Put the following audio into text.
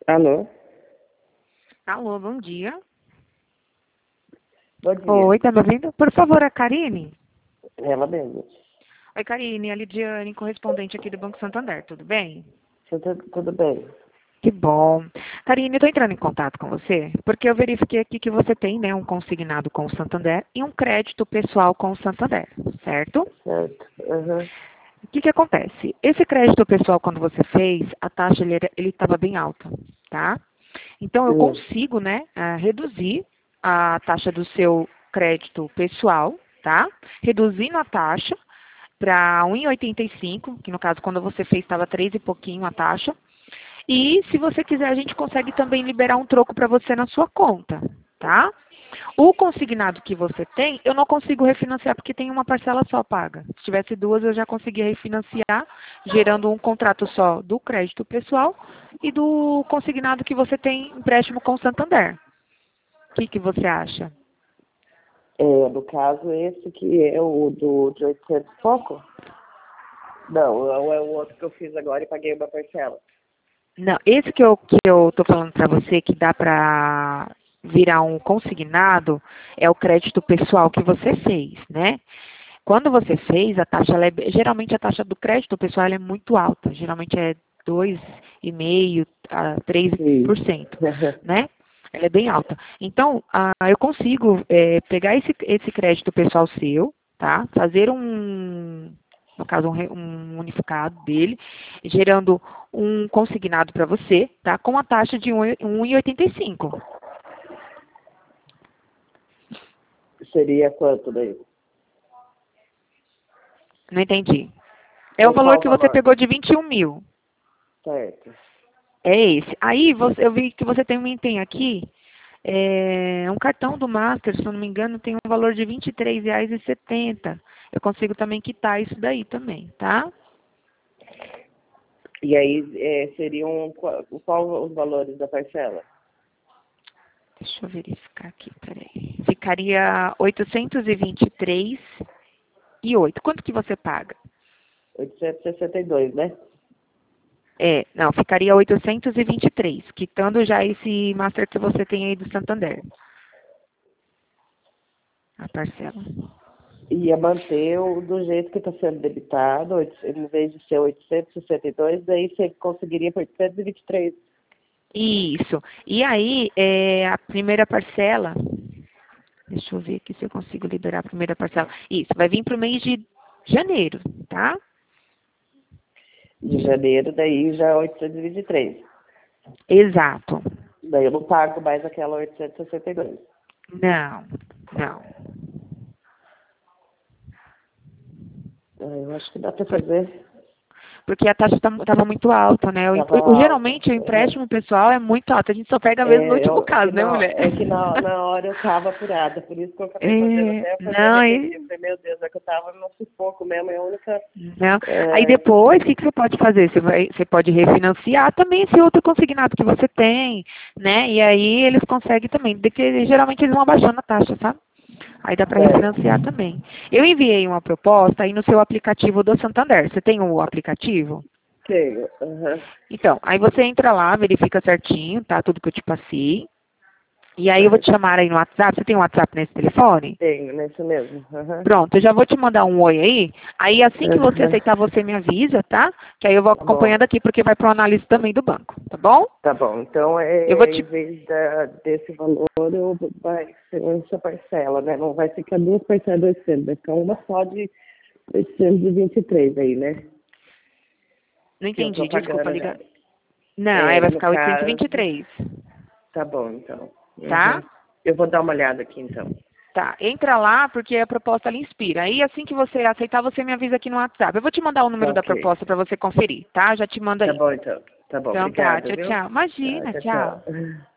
Alô? Alô, bom dia. Bom dia. Oi, tá me ouvindo? Por favor, a Karine. Ela mesmo. Oi, Karine, a Lidiane, correspondente aqui do Banco Santander, tudo bem? Tudo bem. Que bom. Karine, eu tô entrando em contato com você porque eu verifiquei aqui que você tem, né, um consignado com o Santander e um crédito pessoal com o Santander, certo? Certo. Uhum. O que acontece? Esse crédito pessoal, quando você fez, a taxa ele estava bem alta, tá? Então, eu consigo, né, reduzir a taxa do seu crédito pessoal, tá? Reduzindo a taxa para 1,85, que no caso, quando você fez, estava 3 e pouquinho a taxa. E, se você quiser, a gente consegue também liberar um troco para você na sua conta, tá? O consignado que você tem, eu não consigo refinanciar porque tem uma parcela só paga. Se tivesse duas, eu já conseguia refinanciar, gerando um contrato só do crédito pessoal e do consignado que você tem empréstimo com o Santander. O que você acha? No caso, esse que é o de 800 e pouco? Não, é o outro que eu fiz agora e paguei uma parcela. Não, esse que eu tô falando para você que dá para virar um consignado é o crédito pessoal que você fez, né? Quando você fez, a taxa, geralmente a taxa do crédito pessoal ela é muito alta, geralmente é 2,5% a 3%, né? Ela é bem alta. Então, eu consigo pegar esse crédito pessoal seu, tá? Fazer no caso, um unificado dele, gerando um consignado para você, tá? Com a taxa de 1,85. Seria quanto daí? Não entendi. É o valor Qual o que você valor? pegou de 21 mil. Certo. É esse. Aí eu vi que você tem aqui um cartão do Master, se eu não me engano, tem um valor de R$ 23,70. Eu consigo também quitar isso daí também, tá? E aí seriam qual os valores da parcela? Deixa eu verificar aqui, peraí. Ficaria 823,08. Quanto que você paga? 862, né? Não, ficaria 823, quitando já esse Master que você tem aí do Santander. A parcela. Ia manter do jeito que está sendo debitado, em vez de ser 862, daí você conseguiria por 823. Isso. E aí, a primeira parcela, deixa eu ver aqui se eu consigo liberar a primeira parcela. Isso, vai vir para o mês de janeiro, tá? De janeiro, daí já 823. Exato. Daí eu não pago mais aquela 862. Não, não. Eu acho que dá para fazer. Porque a taxa estava muito alta, né? Tava alta. Geralmente o empréstimo pessoal é muito alto. A gente só pega mesmo no último caso, né, mulher? Na hora eu tava apurada, por isso que eu acabei fazendo até fazer a Não, repetir. Eu falei, meu Deus, é que eu tava no sufoco mesmo, é a única. não. Aí depois, o que você pode fazer? Você pode refinanciar também esse outro consignado que você tem, né? E aí eles conseguem também, porque geralmente eles vão abaixando a taxa, sabe? Aí dá para refinanciar também. Eu enviei uma proposta aí no seu aplicativo do Santander. Você tem o aplicativo? Tenho. Então, aí você entra lá, verifica certinho, tá? Tudo que eu te passei. E aí eu vou te chamar aí no WhatsApp. Você tem um WhatsApp nesse telefone? Tenho, nesse mesmo. Pronto, eu já vou te mandar um oi aí. Aí assim que você aceitar, você me avisa, tá? Que aí eu vou acompanhando aqui, porque vai para o análise também do banco, tá bom? Tá bom, então em vez desse valor, vai ser essa parcela, né? Não vai ficar duas parcelas de 800, vai ficar uma só de 823 aí, né? Não Que eu entendi, tô desculpa, pagando, liga. né? Não, aí vai No ficar caso, 823, tá bom, então. tá? Eu vou dar uma olhada aqui, então. Tá, entra lá, porque a proposta ela inspira. Aí assim que você aceitar, você me avisa aqui no WhatsApp. Eu vou te mandar o número da Ok. proposta para você conferir, tá? Já te mando Tá aí. bom, então. Tá bom, Então tá, obrigada, tchau, viu? tchau. Tá, Imagina, tchau, tchau. tchau.